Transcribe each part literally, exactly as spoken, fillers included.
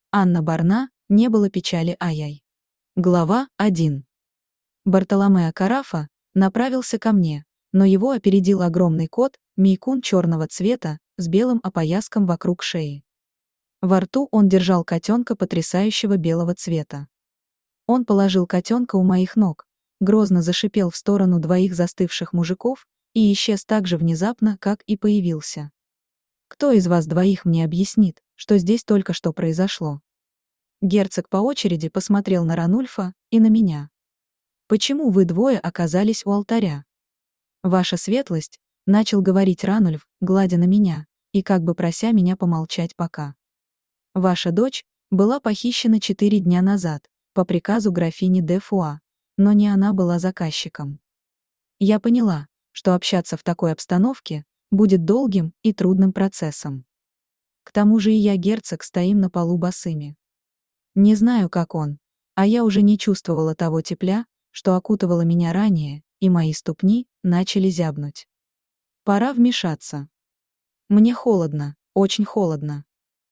Анна Барна, не было печали ай-яй. Глава один. Бартоломео Карафа направился ко мне, но его опередил огромный кот, мейкун черного цвета, с белым опояском вокруг шеи. Во рту он держал котенка потрясающего белого цвета. Он положил котенка у моих ног, грозно зашипел в сторону двоих застывших мужиков и исчез так же внезапно, как и появился. Кто из вас двоих мне объяснит, что здесь только что произошло? Герцог по очереди посмотрел на Ранульфа и на меня. Почему вы двое оказались у алтаря? Ваша светлость, начал говорить Ранульф, гладя на меня, и как бы прося меня помолчать пока. Ваша дочь была похищена четыре дня назад, по приказу графини де Фуа, но не она была заказчиком. Я поняла, что общаться в такой обстановке будет долгим и трудным процессом. К тому же и я, герцог, стоим на полу босыми. Не знаю, как он, а я уже не чувствовала того тепла, что окутывало меня ранее, и мои ступни начали зябнуть. Пора вмешаться. Мне холодно, очень холодно.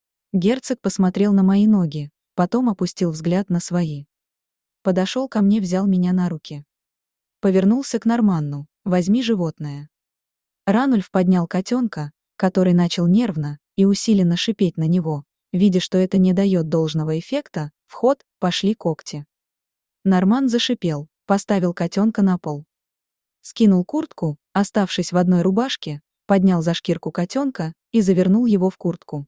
Герцог посмотрел на мои ноги, потом опустил взгляд на свои. Подошел ко мне, взял меня на руки. Повернулся к Норманну: возьми животное. Ранульф поднял котенка, который начал нервно и усиленно шипеть на него. Видя, что это не дает должного эффекта, в ход пошли когти. Норман зашипел, поставил котенка на пол. Скинул куртку, оставшись в одной рубашке, поднял за шкирку котенка и завернул его в куртку.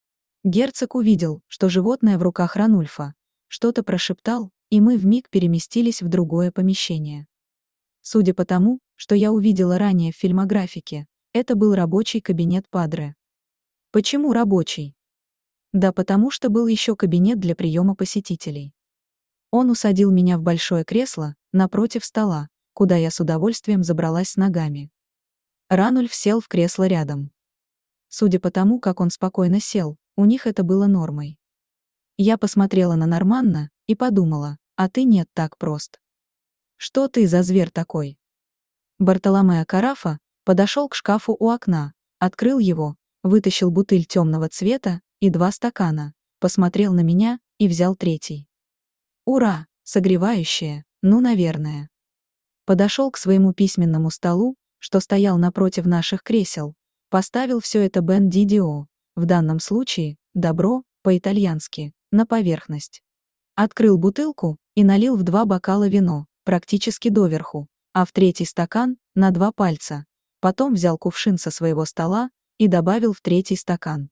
Герцог увидел, что животное в руках Ранульфа, что-то прошептал, и мы вмиг переместились в другое помещение. Судя по тому, что я увидела ранее в фильмографике, это был рабочий кабинет Падре. Почему рабочий? Да потому что был еще кабинет для приема посетителей. Он усадил меня в большое кресло, напротив стола, куда я с удовольствием забралась с ногами. Ранульф сел в кресло рядом. Судя по тому, как он спокойно сел, у них это было нормой. Я посмотрела на Норманна и подумала: а ты нет так прост. Что ты за зверь такой? Бартоломео Карафа подошел к шкафу у окна, открыл его, вытащил бутыль темного цвета и два стакана, посмотрел на меня и взял третий. Ура, согревающее, ну, наверное. Подошел к своему письменному столу, что стоял напротив наших кресел, поставил все это бен дидио, в данном случае добро, по-итальянски, на поверхность. Открыл бутылку и налил в два бокала вино, практически доверху, а в третий стакан — на два пальца. Потом взял кувшин со своего стола и добавил в третий стакан.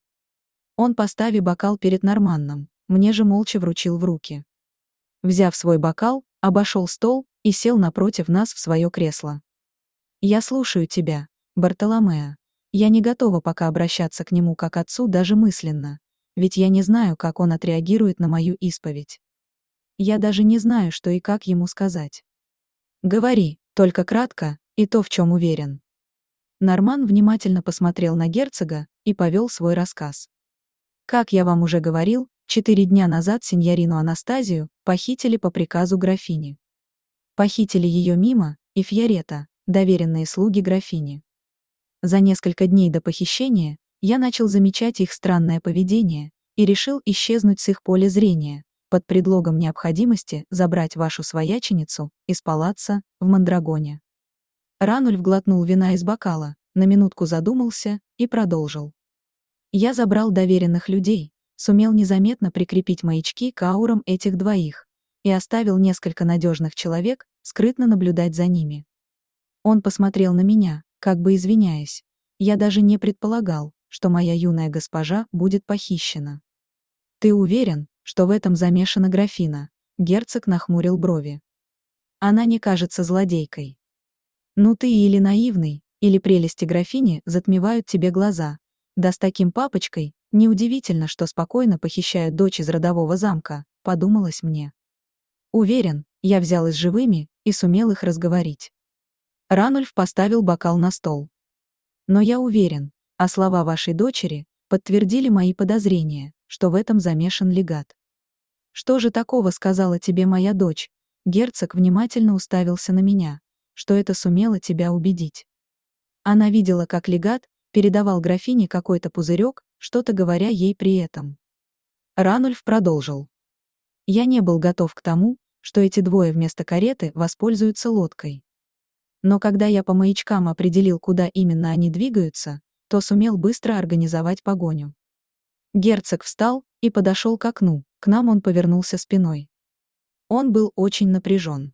Он поставил бокал перед Норманном, мне же молча вручил в руки. Взяв свой бокал, обошел стол и сел напротив нас в свое кресло. «Я слушаю тебя, Бартоломео. Я не готова пока обращаться к нему как отцу даже мысленно, ведь я не знаю, как он отреагирует на мою исповедь. Я даже не знаю, что и как ему сказать. Говори, только кратко, и то, в чем уверен». Норман внимательно посмотрел на герцога и повел свой рассказ. Как я вам уже говорил, четыре дня назад синьорину Анастазию похитили по приказу графини. Похитили ее Мимо и Фьорета, доверенные слуги графини. За несколько дней до похищения я начал замечать их странное поведение и решил исчезнуть с их поля зрения, под предлогом необходимости забрать вашу свояченицу из палаца в Мондрагоне. Ранульф глотнул вина из бокала, на минутку задумался и продолжил. Я забрал доверенных людей, сумел незаметно прикрепить маячки к аурам этих двоих и оставил несколько надежных человек скрытно наблюдать за ними. Он посмотрел на меня, как бы извиняясь. Я даже не предполагал, что моя юная госпожа будет похищена. Ты уверен, что в этом замешана графиня? Герцог нахмурил брови. Она не кажется злодейкой. Ну ты или наивный, или прелести графини затмевают тебе глаза. Да с таким папочкой неудивительно, что спокойно похищают дочь из родового замка, подумалось мне. Уверен, я взял их живыми и сумел их разговорить. Ранульф поставил бокал на стол. Но я уверен, а слова вашей дочери подтвердили мои подозрения, что в этом замешан легат. Что же такого сказала тебе моя дочь? Герцог внимательно уставился на меня. Что это сумело тебя убедить? Она видела, как легат передавал графине какой-то пузырек, что-то говоря ей при этом. Ранульф продолжил. Я не был готов к тому, что эти двое вместо кареты воспользуются лодкой. Но когда я по маячкам определил, куда именно они двигаются, то сумел быстро организовать погоню. Герцог встал и подошел к окну, к нам он повернулся спиной. Он был очень напряжен.